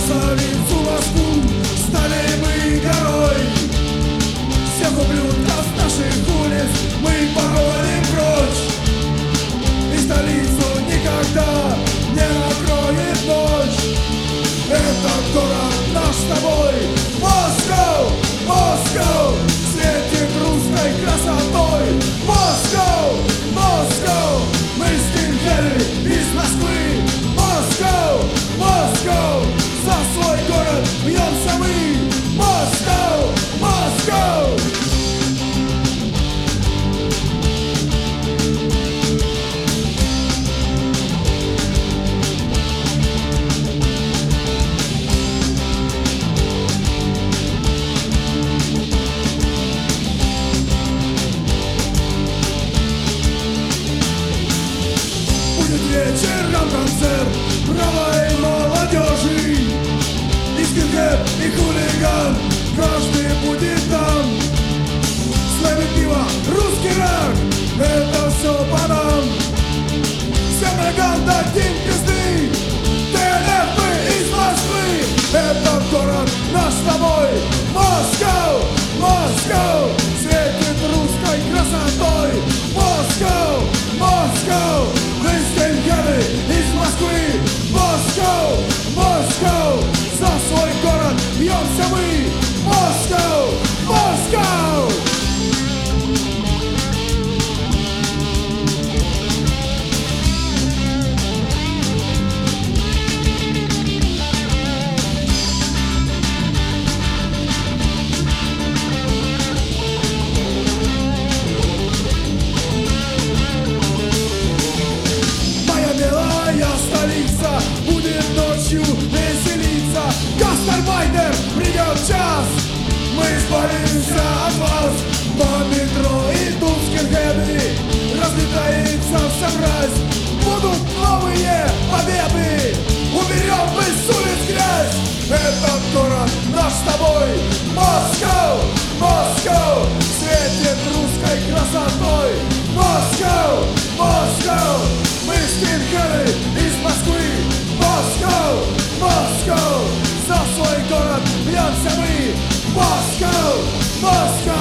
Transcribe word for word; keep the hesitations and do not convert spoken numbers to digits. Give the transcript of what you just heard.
красавицу Москву стали мы горой. Всех ублюдков с наших улиц мы погоним прочь, и столицу никогда не накроет ночь. Этот город наш с тобой, Москва, Москва, светит русской красотой. Москва, Москва, мы скинхеды из Москвы. Москва, Москва, за свой город бьемся мы. Москва, Москва. Вечером концерт правой молодежи, и скинхед, и хулиган, каждый будет там. Справедливо, русский рак, это все по нам. Всем ногам дадим пизды, ТНФ мы из Москвы. Этот город наш с тобой, Москва, Москва, светит русской красотой. Москва, Москва, мы скинхеды из Москвы. Москва, Москва, за свой город бьемся мы. Москва, Москва. Будет ночью веселиться. Гастарбайтер, придет час, мы избавимся от вас. По метро идут скинхеды, разлетается вся мразь. Будут новые победы, уберем мы с улиц грязь. Этот город наш с тобой, Москва, Москва, светит русской красотой. Москва, Москва, мы скинхеды из Москвы. Москва, Москва, за свой город бьемся мы. Москва, Москва.